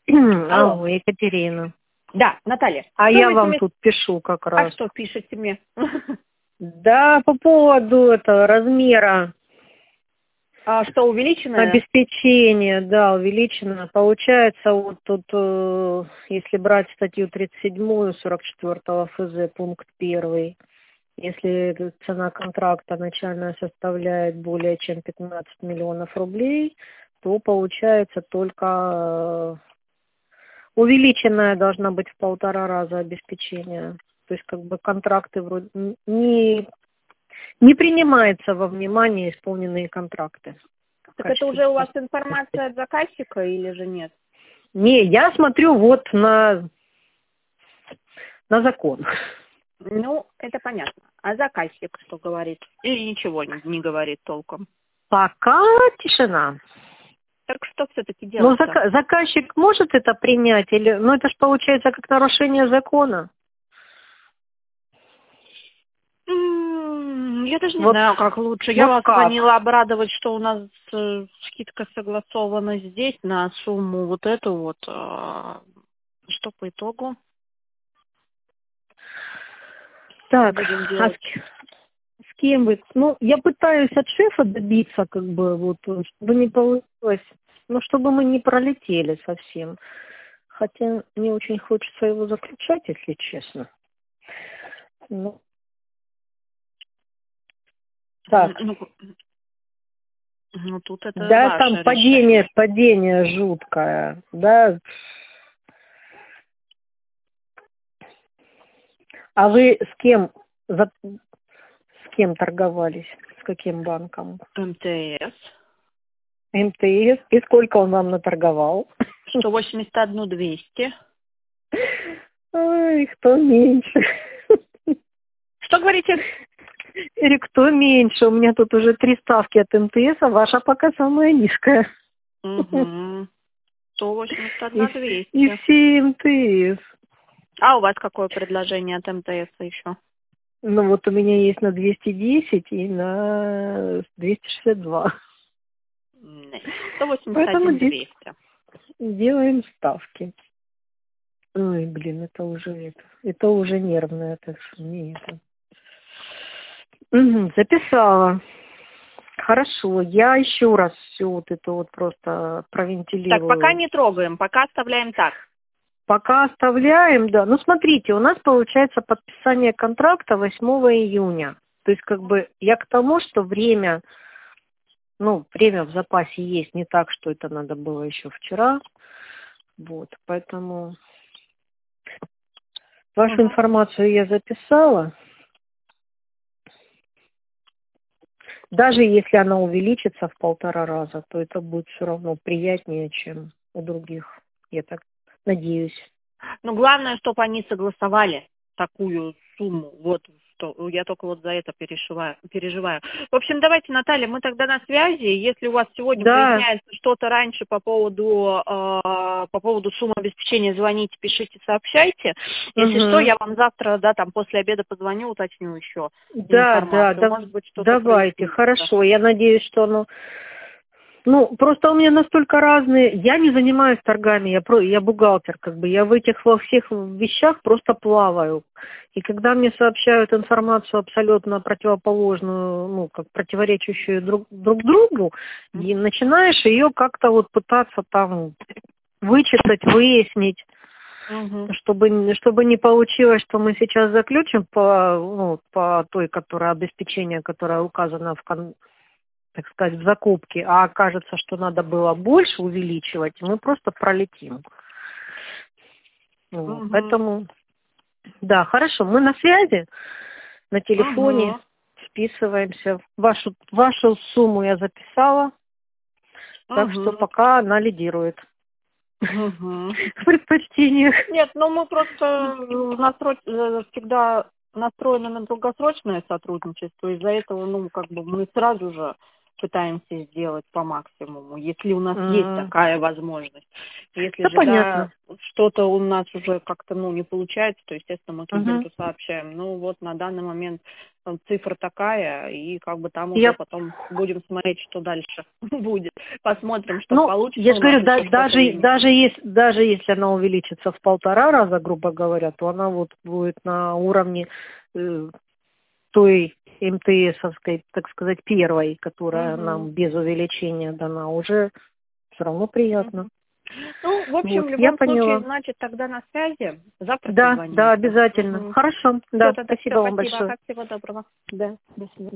Алло. Алло, Екатерина. Да, Наталья. А Что я вы вам себе- тут пишу как А раз. что пишете мне? Да, по поводу этого размера А что, увеличенное? обеспечения, да, увеличено. Получается, вот тут, если брать статью 37 44 ФЗ, пункт 1, если цена контракта начальная составляет более чем 15 миллионов рублей, то получается только увеличенная должна быть в 1,5 раза обеспечение. То есть как бы контракты вроде не принимается во внимание исполненные контракты. в Так это качестве уже у вас обеспечения. информация от заказчика или же нет? Не, я смотрю вот на закон. Ну, это понятно. А заказчик что говорит? Или ничего не говорит толком? Пока тишина. Так что все-таки Но делать-то? заказчик может это принять или, ну это же получается как нарушение закона. Я даже не Вот, знаю, как лучше. Я вот вас как? звонила обрадовать, что у нас скидка согласована здесь на сумму вот эту вот. Что по итогу Так, будем а делать? с кем вы? Ну, я пытаюсь от шефа добиться, как бы, вот, чтобы не получилось, ну, чтобы мы не пролетели совсем. Хотя мне очень хочется его заключать, если честно. Ну, так, Ну, тут это да, там ваше решение. падение жуткое, да. А вы с кем торговались? С каким банком? МТС. МТС. И сколько он вам наторговал? 181 200. Ой, кто меньше? Что говорите? Или кто меньше? У меня тут уже 3 ставки от МТС, а ваша пока самая низкая. Угу. 181 И 200. все МТС. А у вас какое предложение от МТС еще? Ну вот у меня есть на 210 и на 262. 181 200. Делаем ставки. Ой, блин, это уже нервное, так что не это. Записала. Хорошо, я еще раз все вот это вот просто Так, пока провентилирую. не трогаем, пока оставляем так. Пока оставляем, да. Ну, смотрите, у нас получается подписание контракта 8 июня. То есть, как бы, я к тому, что время в запасе есть, не так, что это надо было еще вчера. Вот, поэтому вашу информацию я записала. Даже если она увеличится в 1,5 раза, то это будет все равно приятнее, чем у других. Я так надеюсь. Но главное, чтобы они согласовали такую сумму. Вот что я только вот за это переживаю. В общем, давайте, Наталья, мы тогда на связи. Если у вас сегодня Да. выясняется что-то раньше по поводу суммы обеспечения, звоните, пишите, сообщайте. Если что, я вам завтра, да, там после обеда позвоню, уточню еще информацию. Может быть, что-то давайте, прояснится. хорошо. Я надеюсь, что оно... Ну, просто у меня настолько разные... Я не занимаюсь торгами, я бухгалтер, как бы. Я во всех вещах просто плаваю. И когда мне сообщают информацию абсолютно противоположную, ну, как противоречащую друг другу, и начинаешь ее как-то вот пытаться там вычитать, выяснить. Чтобы не получилось, что мы сейчас заключим по той, обеспечение, которое указано так сказать, в закупке, а окажется, что надо было больше увеличивать, мы просто пролетим. Вот. Поэтому, да, хорошо, мы на связи, на телефоне, списываемся. Вашу сумму я записала, так что пока она лидирует. В предпочтениях. Нет, ну мы просто всегда настроены на долгосрочное сотрудничество, из-за этого, мы сразу же пытаемся сделать по максимуму, если у нас есть такая возможность. Если да, же понятно. что-то у нас уже как-то не получается, то, естественно, мы клиенту сообщаем. Ну вот на данный момент цифра такая, и как бы там уже потом будем смотреть, что дальше будет. Посмотрим, что получится. Я же говорю, даже если она увеличится в 1,5 раза, грубо говоря, то она вот будет на уровне той МТСовской, так сказать, первой, которая нам без увеличения дана, уже все равно приятно. Ну, в общем, вот, в любом случае, поняла. Значит, тогда на связи. Завтра да, позвоните. да, обязательно. Хорошо, да, Все, спасибо вам большое. Всего доброго. Да, до свидания.